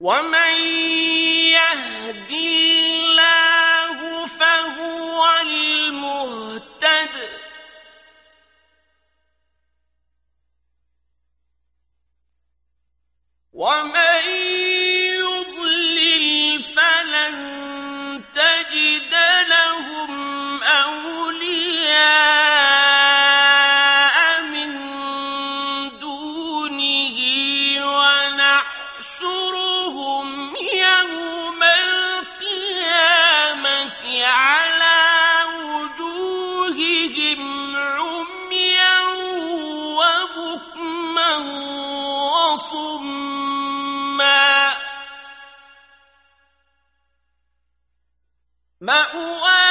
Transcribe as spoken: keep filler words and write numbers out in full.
ومن يهد الله فهو المهتد ومن يضلل فلن تجد لهم أولياء من دونه ونحشرهم يوم القيامة على وجوههم عميا وبكما وصما مأواهم